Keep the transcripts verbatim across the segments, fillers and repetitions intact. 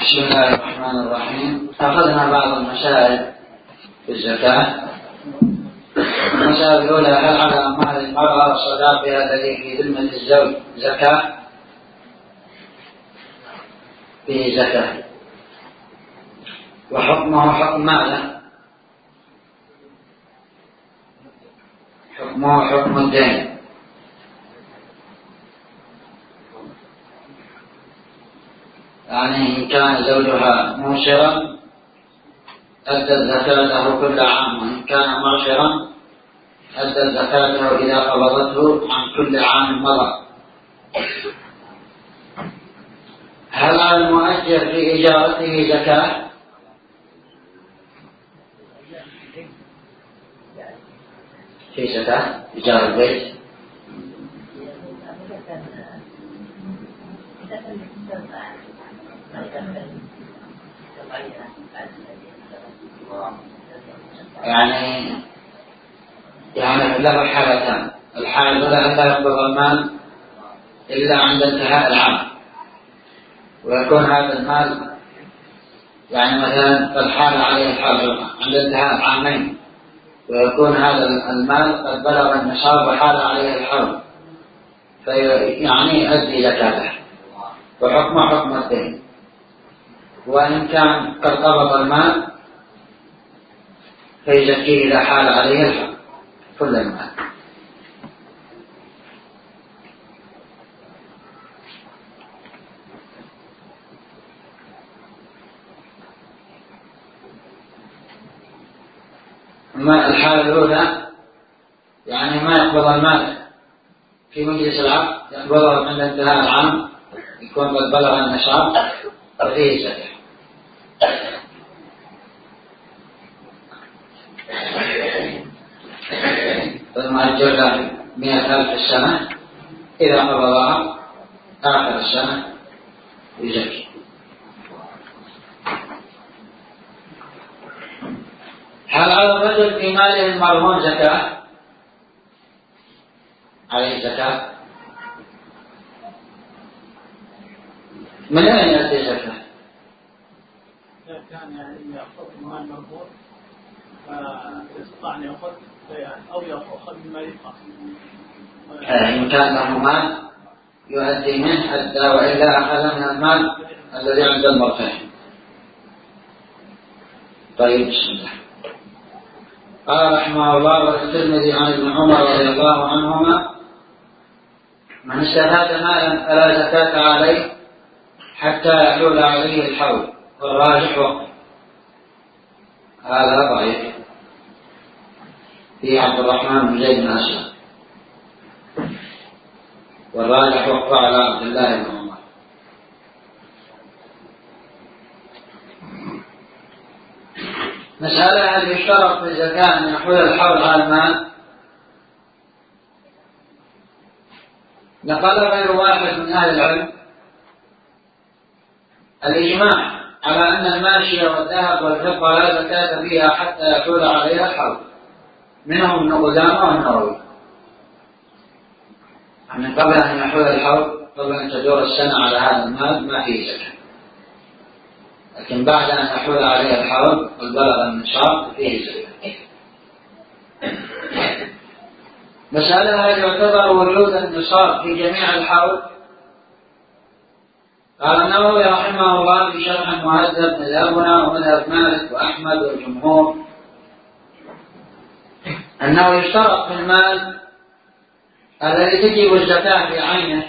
بسم الله الرحمن الرحيم. أخذنا بعض المسائل في الزكاة. المسألة الأولى: هل على أموال المرأة وصداقها الذي في ذمة الزوج زكاة؟ فيه زكاة. وحكمه حكم ماذا؟ حكمه حكم الدين. يعني إن كان زوجها موسرا أدى زكاته كل عام، وإن كان معسرا أدى زكاته إذا قبضته عن كل عام مضى. هل على المؤجر في إجارته زكاة؟ في زكاة إيجار البيت. يعني يعني له حالتان: الحالة الأولى أن لا يقبض المال إلا عند انتهاء العام، ويكون هذا المال يعني مثلا قد حال عليه الحول عند انتهاء العامين، ويكون هذا المال قد بلغ النصاب وحال عليه الحول، فيعني يؤدي زكاته وحكمه حكم الدين. وإن كان قد قبض المال فيزكيه إذا حال عليه الحول كل المال. أما الحالة الأولى يعني ما يقبض المال في مجلس العقد، يقبضه عند انتهاء العام، يكون قد بلغ النصاب، ففيه زكاة. فالمؤجر له مئة ألف في السنة، إذا قبضها آخر السنة يزكي. هل على الرجل في ماله المرهون زكاة؟ عليه زكاة. من أين يأتي زكاة؟ إذا كان يعني يأخذ المال مرهون فيستطيع أن يأخذ أو يأخذ مما يبقى. إن كان له مال يؤدي منه حتى، وإلا أخذ من المال الذي عند المرتهن. طيب، بسم الله. قال رحمه الله: والترمذي عن ابن عمر رضي الله عنهما: من استفاد مالا فلا زكاة عليه حتى يحول عليه الحول، والراجح وقف. هذا ضعيف في عبد الرحمن بن زيد بن أسلم، والراجح وقف على عبد الله بن عمر. مسألة: هل يشترط في الزكاة أن يحول الحول على المال؟ نقل غير واحد من أهل العلم الإجماع على أن الماشية والذهب والفضة لا زكاة فيها حتى يحول عليها الحول، منهم ابن قدامة والنووي. يعني قبل أن يحول الحول، قبل أن تدور السنة على هذا المال، ما فيه زكاة، لكن بعد أن يحول عليه الحول والبلغ النصاب فيه زكاة. مسألة: هل يعتبر وجود النصاب في جميع الحول؟ قال النووي رحمه الله في شرح المهذب: مذهبنا ومذهب مالك وأحمد والجمهور أنه يشترط في المال الذي تجب الزكاة في عينه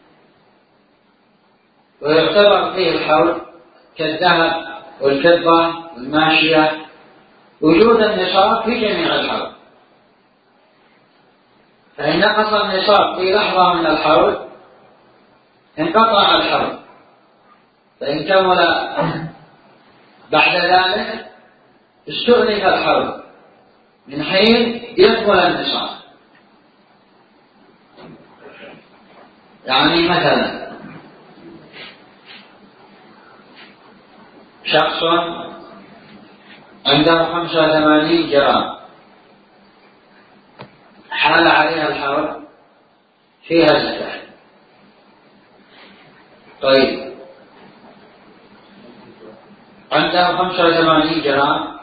ويعتبر فيه الحول كالذهب والفضة والماشية وجود النصاب في جميع الحول. فإن نقص النصاب في لحظة من الحول انقطع الحول، فإن كمل بعد ذلك استؤنف الحول من حين يكمل النصاب. يعني مثلا شخص عنده خمسة وثمانين جرام، حال عليها الحول، فيها زكاة. طيب، عنده خمسة وثمانين جرام،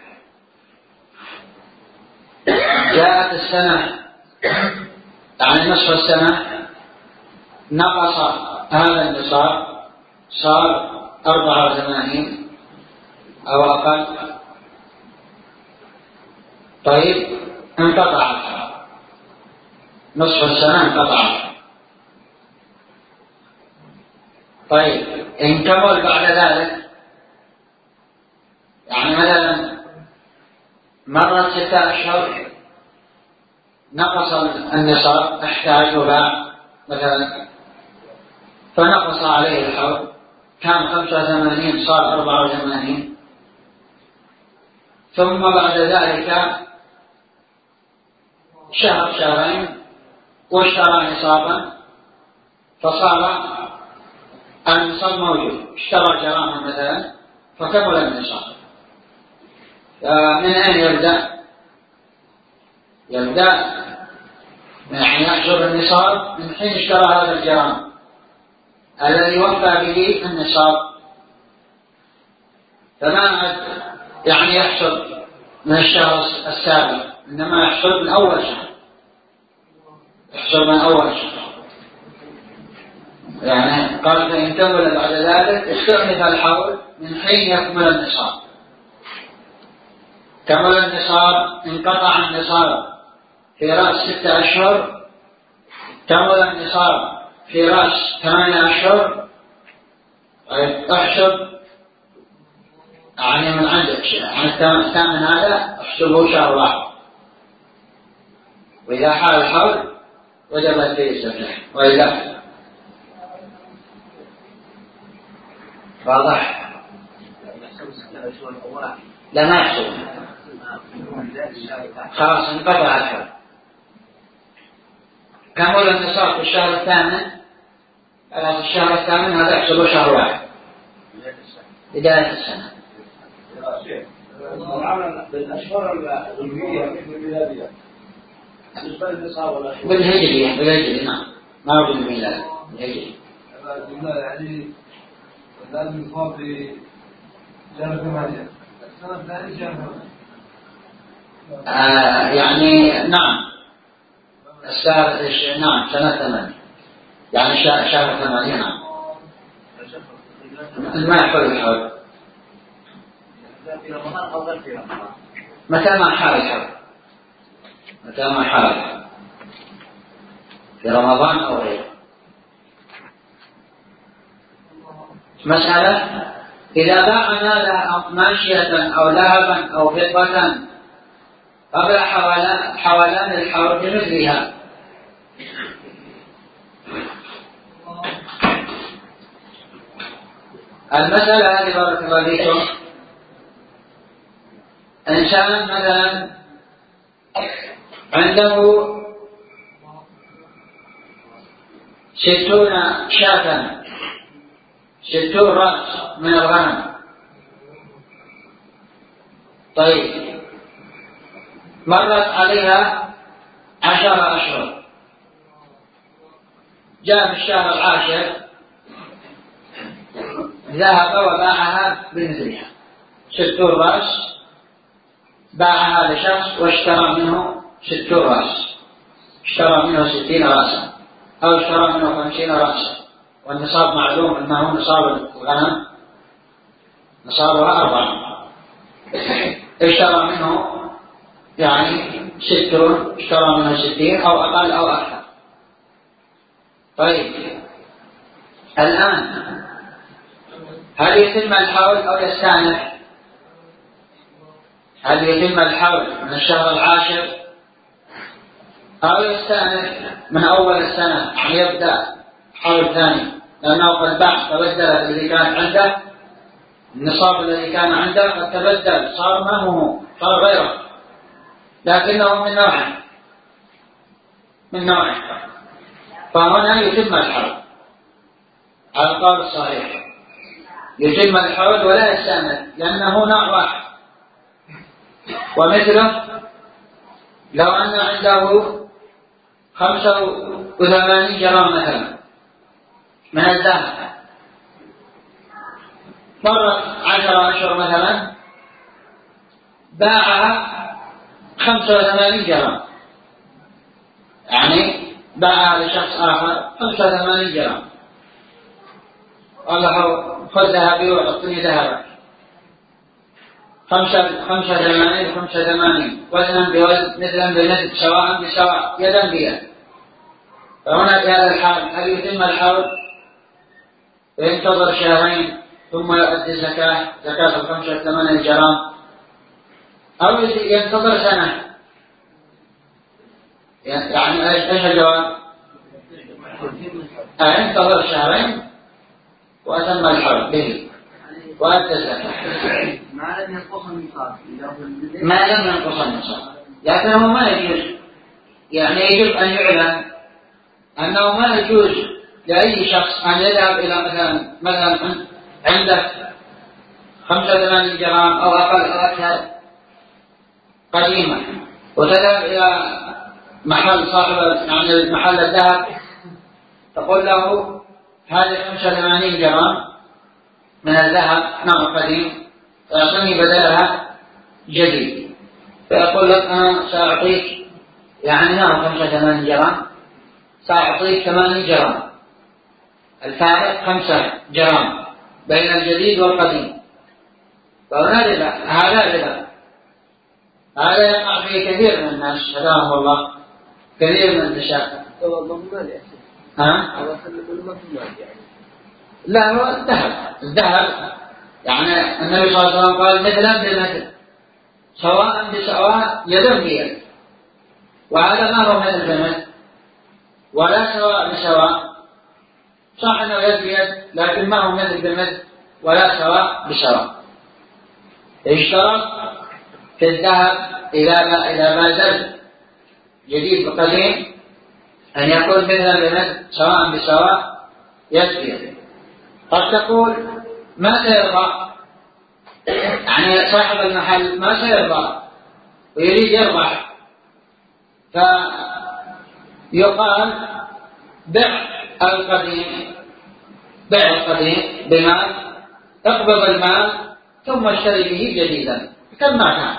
جاءت السنة يعني نصف السنة نقص هذا النصاب صار أربعة وثمانين أو أقل، طيب انقطع الحول، نصف السنة انقطع. طيب إن كمل بعد ذلك، يعني مثلا مرت ستة أشهر نقص النصاب، احتاج وباع مثلا فنقص عليه الحول، كان خمسة وثمانين صار أربعة وثمانين، ثم بعد ذلك شهر شهرين واشترى نصابا فصار النصاب موجود، اشترى جراما مثلا فكمل النصاب. من أين يبدأ؟ يبدأ يعني يحسب النصاب من حين اشترى هذا الجرام الذي وفى به النصاب، فما عاد يعني يحسب من الشهر السابق، إنما يحسب من أول شهر، يحسب من أول شهر. يعني قال فإن كمل بعد ذلك استأنف الحول من حين يكمل النصاب. كمل النصاب، انقطع النصاب في رأس ستة أشهر، كمل النصاب في رأس ثمانية أشهر، احسب يعني من عندك عن الثامن هذا احسبه شهر واحد، وإذا حال الحول وجبت فيه الزكاة وإلا واضح. لا ما يحسب، خلاص انقطع الحول. كمل النصاب في الشهر الثامن، خلاص الشهر الثامن هذا يحسبه شهر واحد بداية السنة. بالأشهر الظلمية بالميلادية بالهجرية بالهجري نعم، ما هو بالميلاد، بالهجري. يعني لازم يصاب في شهر ثمانية السنة الثانية شهر آه يعني نعم السنة نعم سنة ثمانية يعني شهر ثمانية نعم. ما يحول الحول في رمضان أو غير في رمضان، متى ما حال الحول، متى ما حال الحول في رمضان أو غيره. مسألة إذا باع مالا أو ماشية أو ذهبا أو فضة قبل حولان حولان الحول بمثلها، المسألة هذه بارك الله فيكم، إنسان مثلا عنده ستون شاة، ستون رأس من الغنم، طيب مرت عليها عشر أشهر، جاء في الشهر العاشر ذهب وباعها بمثلها، ستون رأس باعها لشخص واشترى منه ستون رأس، اشترى منه ستين رأسا أو اشترى منه خمسين رأسا، والنصاب معلوم أنه نصاب الغنم نصابها أربعة، اشترى منه يعني ستون، اشترى منه ستين أو أقل أو أكثر. طيب الآن هل يتم الحول أو يستأنف؟ هل يتم الحول من الشهر العاشر أو يستأنف من أول السنة، يعني يبدأ حول ثاني، لأنه قد باع تبدلت الذي كان عنده، النصاب الذي كان عنده قد تبدل صار ما هو، صار غيره، لكنه من نوع من نوع فهنا يتم الحول على القول الصحيح، يتم الحول ولا يستأنف لأنه نوع واحد. ومثله لو أن عنده خمسة وثمانين جرام مثلا من الذهب، مرت عشر أشهر مثلا باعها خمسة وثمانين جرام، يعني باعها لشخص آخر خمسة وثمانين جرام، قال له خذ ذهبي وأعطني ذهبك، خمسة خمسة ثمانين خمسة ثمانين وزنا بوزن مثلا بمثل سواء بسواء يدا بيد. فهنا في هذا الحال هل يتم الحول وينتظر شهرين ثم يؤدي الزكاة زكاة الخمسة ثمانين جرام، أو ينتظر سنة؟ يعني ايش الجواب؟ ينتظر شهرين وأتم الحول به وأدى الزكاة ما لم ينقص النصاب، ما لم ينقص النصاب، لكنه ما يجوز، يعني يجب أن يعلم أنه ما يجوز لأي شخص أن يذهب إلى مثلا مثلا عنده خمسة وثمانين جرام أو أقل أو أكثر قديمة، وتذهب إلى محل صاحب يعني محل الذهب تقول له هذه خمسة وثمانين جرام من الذهب نوع قديم فيعطيني بدلها جديد، فيقول لك أنا سأعطيك يعني نوع خمسة وثمانين جرام سأعطيك ثمانين جرام، الفارق خمسة جرام بين الجديد والقديم، فهنا ربا، هذا ربا، هذا يقع فيه كثير من الناس هداهم الله، كثير من النساء. ها؟ لا هو الذهب، الذهب يعني النبي صلى الله عليه وسلم قال مثلا بمثل سواء بسواء يدا بيد، وهذا ما هو مثل بمثل ولا سواء بسواء، صح انه يد بيد لكن ما هو مثل بمثل ولا سواء بسواء. اشترط في الذهب إذا ما إذا ما زال جديد بقديم أن يكون مثلا بمثل سواء بسواء يد بيد. قد تقول ما سيرضى، يعني صاحب المحل ما سيرضى ويريد يربح، فيقال بع القديم بع القديم بمال، اقبض المال ثم اشتري به جديدا كما كان.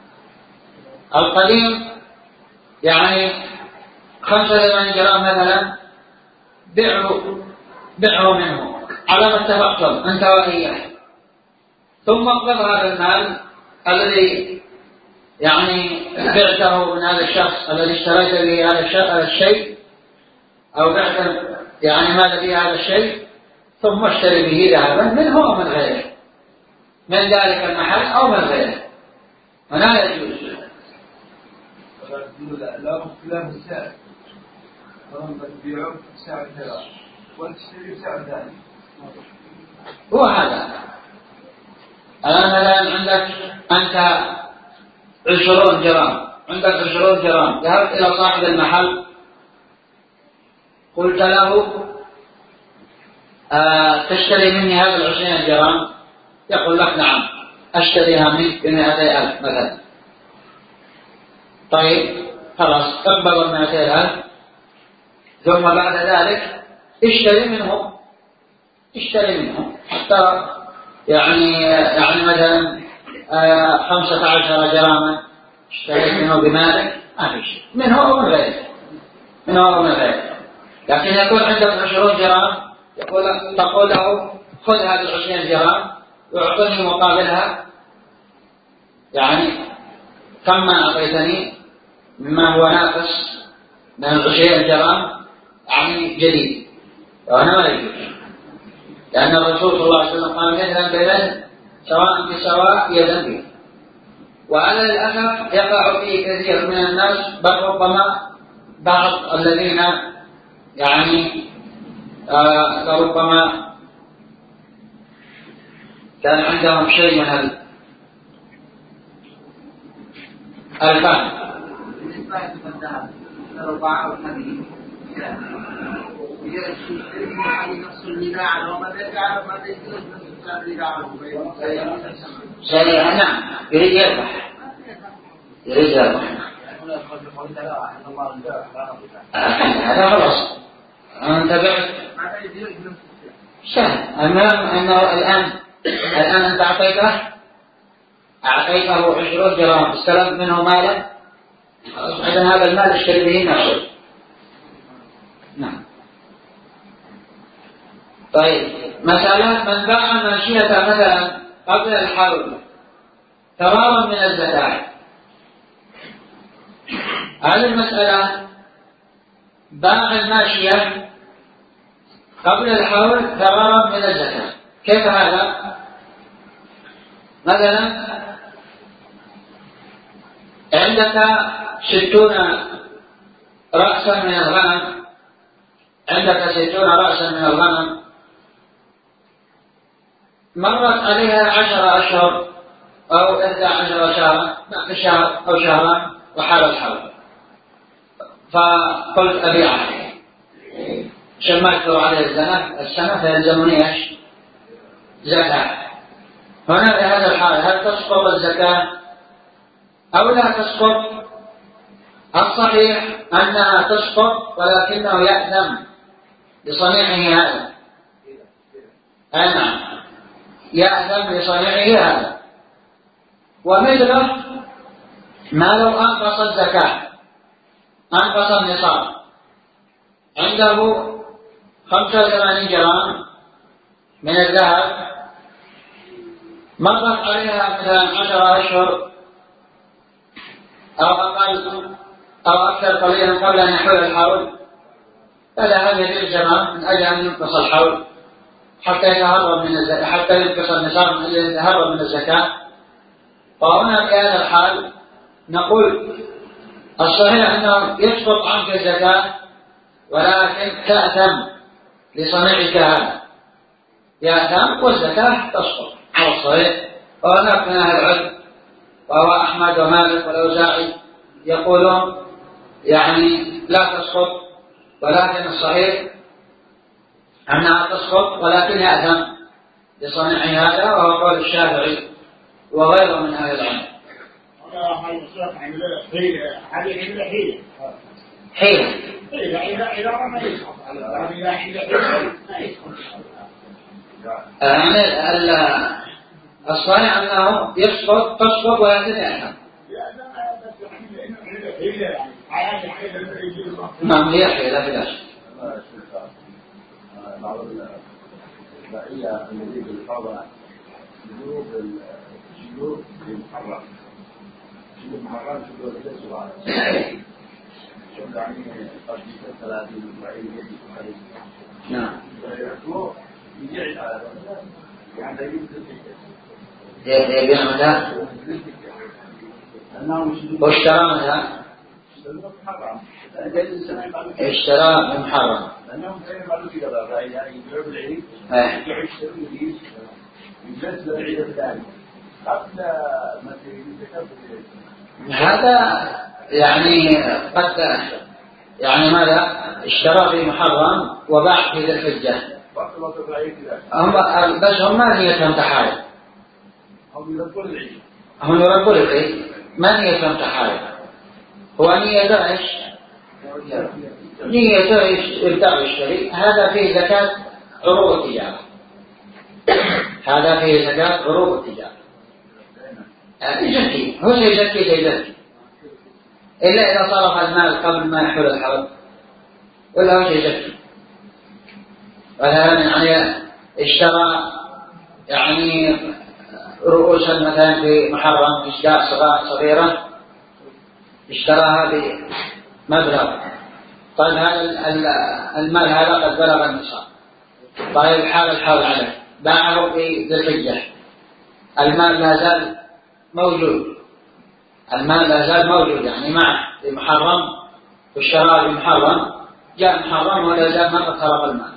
القديم يعني خمسة وثمانين جرام مثلا بيعه بيعه منه على ما اتفقتم انت وإياه، ثم اقبض هذا المال الذي يعني بعته من هذا الشخص الذي اشتريت به هذا الشيء او بعت يعني ماذا به هذا الشيء، ثم اشتري به ذهبا منه او من غيره من ذلك المحل او من غيره، ولا يجوز. لا اختلاف السعر، فهم تبيعون بسعر كذا وتشتري بسعر ثاني، هو هذا. الآن الآن عندك أنت عشرون جرام، عندك عشرون جرام، ذهبت إلى صاحب المحل قلت له آه تشتري مني هذا العشرين جرام، يقول لك نعم أشتريها منك بمئتي ألف مثلا. طيب خلاص اقبل المئتي ألف، ثم بعد ذلك اشتري منه اشتري منه حتى يعني يعني مثلا آه خمسة عشر جراما اشتريت منه بمالك ما في شيء منه أو من غيره منه أو من غيره، لكن يكون عندك عشرون جرام يقول تقول له خذ هذه العشرين جرام وأعطني مقابلها يعني كم ما أعطيتني مما هو ناقص من العشرين جرام يعني جديد، وأنا ما يجوز، لأن الرسول صلى الله عليه وسلم قال مثلا بمثل سواء بسواء يدا بيد. وعلى الأسف يقع فيه كثير من الناس، بل ربما بعض الذين يعني آه لربما كان عندهم شيء من الفهم. بالنسبة للذهب لو باعوا الحديد يشتري من حديد نفس النزاع لو ما بيرجع ما بيجوز نفس النزاع سريعا نعم يريد يربح يريد يربح هذا خلاص أنت بعت سهل. المهم أنه الآن الآن أنت أعطيته أعطيته عشرون درهم استلمت منه مالا، إذن هذا المال اشتري به نفسه. نعم. طيب مسألة من باع ماشية مثلا قبل الحول فرارا من الزكاة، هذه المسألة باع الماشية قبل الحول فرارا من الزكاة، كيف هذا؟ مثلا عندك ستون رأسا من الغنم عندك ستون رأسا من الغنم مرت عليها عشر أشهر أو إحدى عشر شهرا شهر أو شهرا وحال الحول، فقلت أبيعها شملت عليه السنة السنة فيلزمني ايش؟ زكاة. هنا في هذا الحال هل تسقط الزكاة أو لا تسقط؟ الصحيح أنها تسقط ولكنه يأثم لصنيعه هذا. أي نعم يأثم لصنيعه هذا. ومثله ما لو أنقص الزكاة أنقص النصاب عنده خمسة وثمانين جرام من الذهب مرت عليها مثلا عشر أشهر أو أقل أو أكثر قليلا قبل أن يحول الحول، فذهب يبيع الجرام من أجل أن ينقص الحول حتى يتهرب من الزكاة، حتى ينقص النصاب من أجل أن يتهرب من الزكاة. وهنا في هذا الحال نقول الصحيح أنه يسقط عنك الزكاة ولكن تأثم لصنيعك هذا، يأثم والزكاة تسقط على الصحيح. وهناك من أهل العلم وهو أحمد ومالك والأوزاعي يقولون يعني لا تسقط، ولكن الصحيح أنها تسقط ولكن يأثم لصنيع هذا، وهو قول الشافعي وغيره من أهل العلم. حيلة يعني الصحيح أنه يسقط تسقط ولكن يأثم. نعم هي حيلة بلا شك. بعض البعية الذي بالفضل جنوب الجنوب المحرم جنوب المحرم جنوب الجسوة شو يعني قد ثلاثين بعيد يجي قريب. نعم. هو يجي على يعني يجي يبيع متى؟ واشترى متى؟ اشترى بمحرم. لأنهم كانوا يعملوا في قضاء يعني يبيعوا بالعيد يبيعوا يشتروا الجديد يجلس بالعيد الثاني قبل ما تيجي. هذا يعني قد يعني ماذا اشترى بمحرم وباع في ذي الحجة. هم بس هم ما نيتهم تحايل. هم يربون العيد. هم يربون العيد ما نيتهم تحايل. هو نيته ايش؟ نيته يبدأ يشتري. هذا فيه زكاة عروض التجارة. هذا فيه زكاة عروض التجارة. يزكي هو يزكي يزكي إلا إذا صرف المال قبل ما يحول الحول ولا هو يزكي. مثلا يعني اشترى يعني رؤوسا مثلا في محرم اشجاع صغيرة اشتراها بمبلغ. طيب هذا المال هذا قد بلغ النصاب. طيب حال الحول عليه باعه في ذي الحجة، المال لا زال موجود، المال لا زال موجود يعني معه في محرم والشراء بمحرم، جاء محرم ولا زال ما قد خرق المال.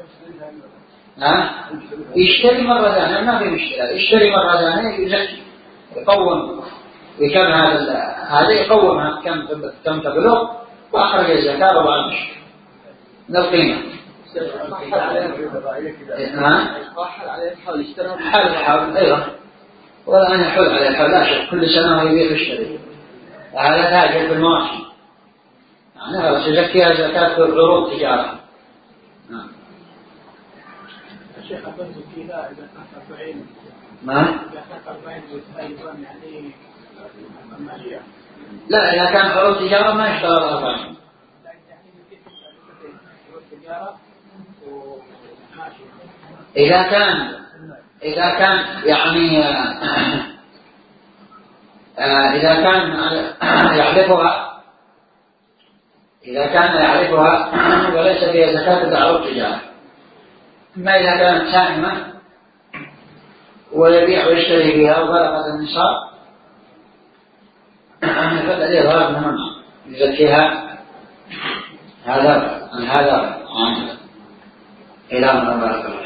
ها يشتري مرة ثانية ما في مشكلة، يشتري مرة ثانية يزكي يقوم بكم هذا هذا يقومها كم كم تبلغ وأخرج الزكاة ربع المشكلة من القيمة. ها حال الحول أيضا ولا أن يحول على الحول لا شك كل سنة يبيع ويشتري. هذا تاجر في المواشي يعني خلاص يزكيها زكاة عروض تجارة. نعم. الشيخ أبنز كذا إذا كان أربعين ما؟ إذا كان أربعين أيضا يعني ماشية. لا إذا كان عروض تجارة ما يشتغل أربعين. إذا كان إذا كان يعني إذا كان يعرفها إذا كان يعرفها وليس فيها زكاة إلا عروض تجارة. أما إذا كانت سائمة ويبيع ويشتري بها وبلغت النصاب فالذي ظهر منه يزكيها هذا هذا عن إلى ما بارك الله.